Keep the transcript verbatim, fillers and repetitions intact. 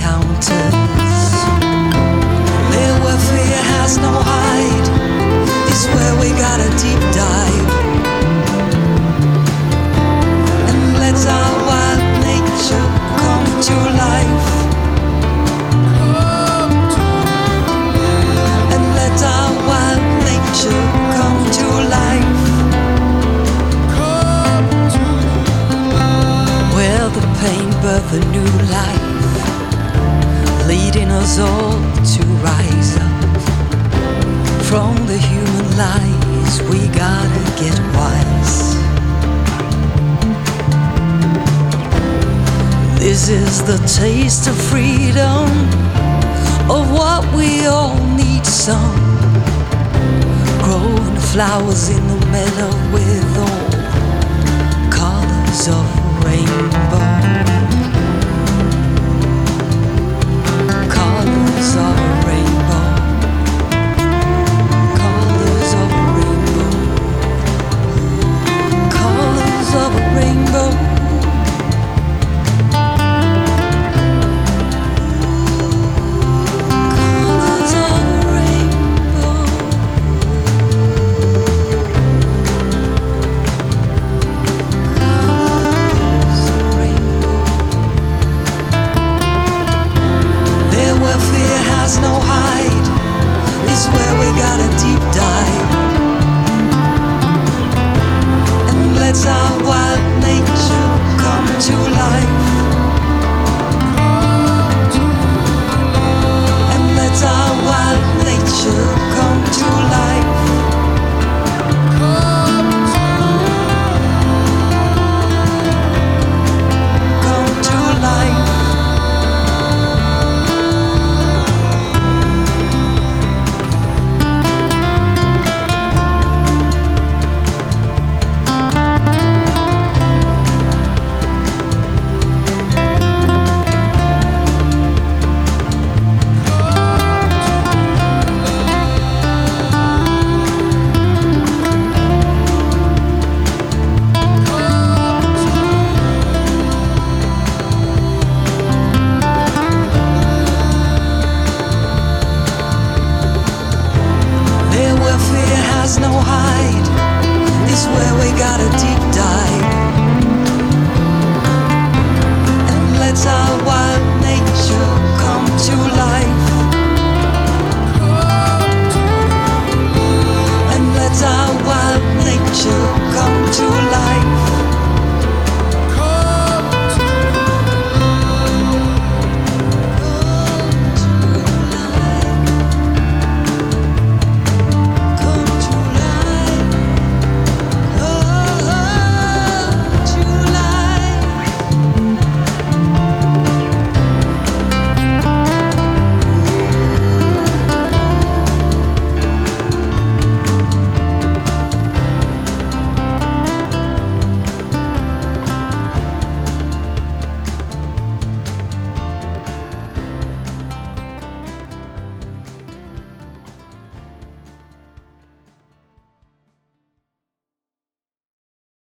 encounters. There where fear has no hide is where we got a deep dive and let our wild nature come to life. And let our wild nature come to life. Where the pain birth a new life, leading us all to rise up from the human lies. We gotta get wise. This is the taste of freedom, of what we all need some. Growing flowers in the meadow with all colors of rainbow. Colors of a rainbow. Colors of a rainbow. Colors of a rainbow. Colors of a rainbow. Colors of a rainbow. There where fear has no hide is where we got a deep dive and let our wild nature come to life. And let our wild nature come to life. Come to life. There where fear has no hide is where we got a deep dive and let our